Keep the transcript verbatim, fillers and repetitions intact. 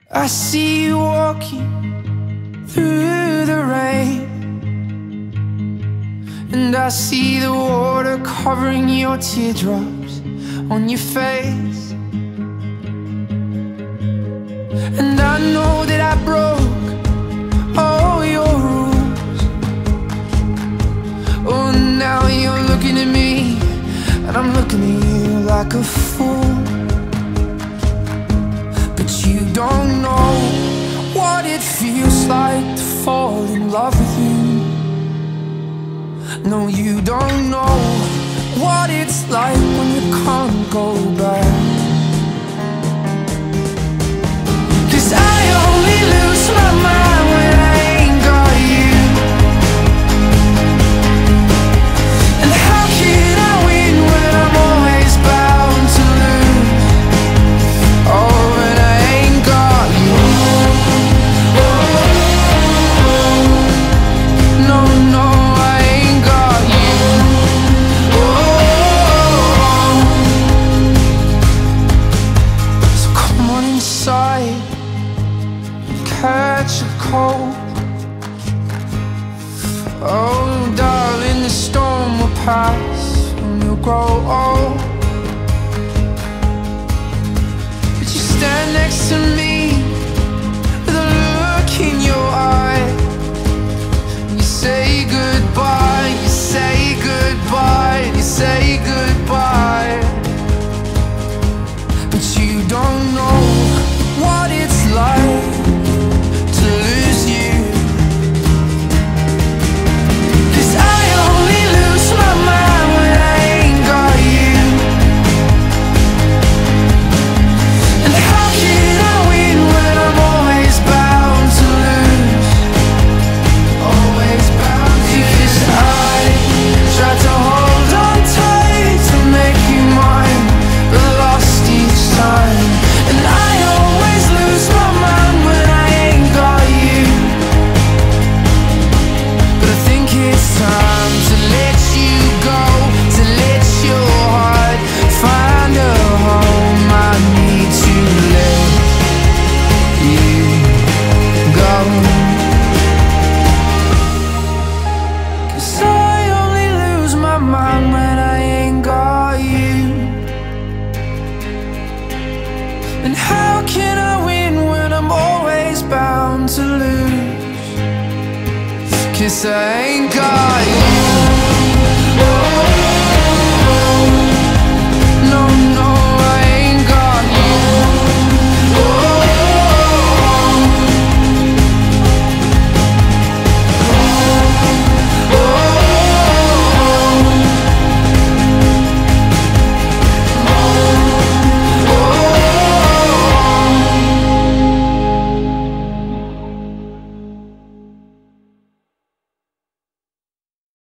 I see you walking through the rain, and I see the water covering your teardrops on your face. And I know that I broke all your rules. Oh, now you're looking at me, and I'm looking at you like a fool. But you don't know what it feels like to fall in love with you. No, you don't know what it's like when you can't go back. 'Cause I only lose my mind when I ain't got you. And how can I win when I'm always bound to lose? Oh, when I ain't got you. No, no, I ain't got you. Oh, so come on inside, catch a cold. Oh, darling, the storm will pass and you'll grow old. But you stand next to me with a look in your eye. You say goodbye, you say goodbye, you say goodbye. But you don't know what it's like to lose you. 'Cause I only lose my mind when I ain't got you. And how can I win when I'm always bound to lose? Always bound to lose. 'Cause I tried to hold on tight to make you mine, but lost each time. And I always lose my mind when I ain't got you. But I think it's time to let you go, to let your heart find a home. I need to let you go. 'Cause I only lose my mind when I ain't got you. And how can I win when I'm always bound to lose? 'Cause I ain't got you.